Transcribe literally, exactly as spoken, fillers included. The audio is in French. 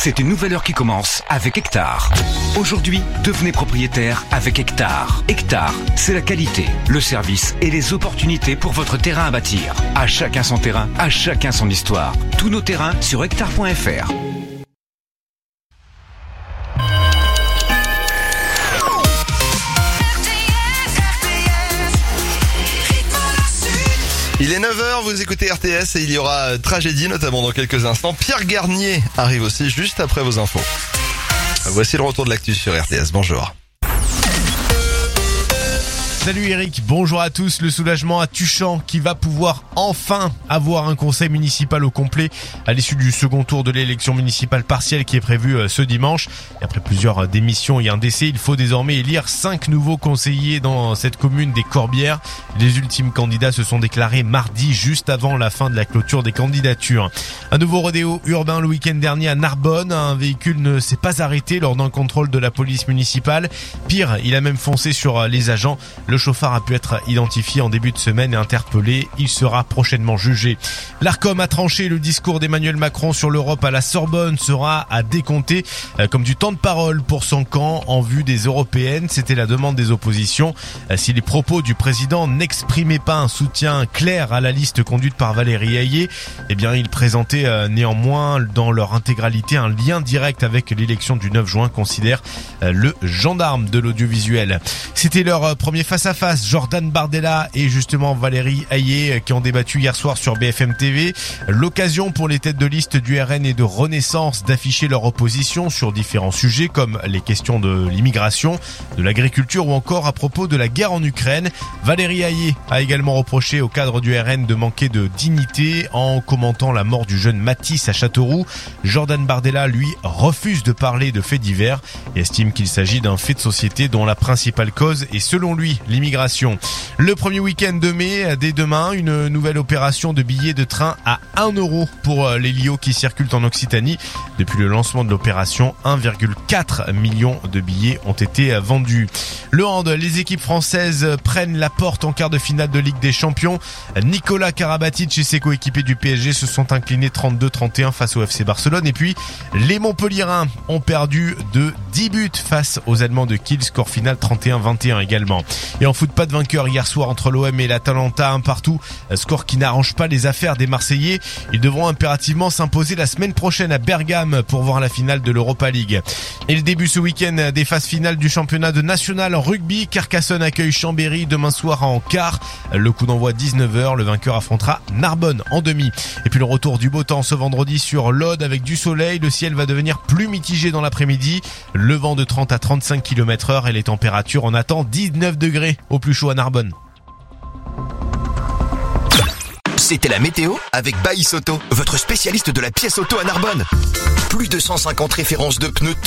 c'est une nouvelle heure qui commence avec Hectare. Aujourd'hui, devenez propriétaire avec Hectare. Hectare, c'est la qualité, le service et les opportunités pour votre terrain à bâtir. À chacun son terrain, à chacun son histoire. Tous nos terrains sur hectare point f r. Il est neuf heures, vous écoutez R T S et il y aura tragédie notamment dans quelques instants. Pierre Garnier arrive aussi juste après vos infos. Voici le retour de l'actu sur R T S, bonjour. Salut Eric, bonjour à tous. Le soulagement à Tuchan qui va pouvoir enfin avoir un conseil municipal au complet à l'issue du second tour de l'élection municipale partielle qui est prévue ce dimanche. Et après plusieurs démissions et un décès, il faut désormais élire cinq nouveaux conseillers dans cette commune des Corbières. Les ultimes candidats se sont déclarés mardi juste avant la fin de la clôture des candidatures. Un nouveau rodéo urbain le week-end dernier à Narbonne. Un véhicule ne s'est pas arrêté lors d'un contrôle de la police municipale. Pire, il a même foncé sur les agents. Le chauffard a pu être identifié en début de semaine et interpellé. Il sera prochainement jugé. L'Arcom a tranché. Le discours d'Emmanuel Macron sur l'Europe à la Sorbonne sera à décompter comme du temps de parole pour son camp en vue des européennes. C'était la demande des oppositions. Si les propos du président n'exprimaient pas un soutien clair à la liste conduite par Valérie Hayé, eh bien, ils présentaient néanmoins dans leur intégralité un lien direct avec l'élection du neuf juin, considère le gendarme de l'audiovisuel. C'était leur premier face à face, Jordan Bardella et justement Valérie Hayé qui ont débattu hier soir sur B F M T V. L'occasion pour les têtes de liste du R N et de Renaissance d'afficher leur opposition sur différents sujets comme les questions de l'immigration, de l'agriculture ou encore à propos de la guerre en Ukraine. Valérie Hayé a également reproché au cadre du R N de manquer de dignité en commentant la mort du jeune Matisse à Châteauroux. Jordan Bardella, lui, refuse de parler de faits divers et estime qu'il s'agit d'un fait de société dont la principale cause est selon lui l'immigration. Le premier week-end de mai, dès demain, une nouvelle opération de billets de train à un euro pour les L I O qui circulent en Occitanie. Depuis le lancement de l'opération, un virgule quatre million de billets ont été vendus. Le hand, les équipes françaises prennent la porte en quart de finale de Ligue des Champions. Nicolas Karabatic et ses coéquipiers du P S G se sont inclinés trente-deux trente et un face au F C Barcelone. Et puis, les Montpelliérains ont perdu de dix buts face aux Allemands de Kiel. Score final trente et un vingt et un également. Et en foot, pas de vainqueur hier soir entre l'O M et l'Atalanta, un partout. Score qui n'arrange pas les affaires des Marseillais. Ils devront impérativement s'imposer la semaine prochaine à Bergame pour voir la finale de l'Europa League. Et le début ce week-end des phases finales du championnat de national en rugby. Carcassonne accueille Chambéry demain soir en quart. Le coup d'envoi dix-neuf heures. Le vainqueur affrontera Narbonne en demi. Et puis le retour du beau temps ce vendredi sur l'Aude avec du soleil. Le ciel va devenir plus mitigé dans l'après-midi. Le vent de trente à trente-cinq kilomètres heure et les températures on attend dix-neuf degrés au plus chaud à Narbonne. C'était la météo avec Baïs Auto, votre spécialiste de la pièce auto à Narbonne. Plus de cent cinquante références de pneus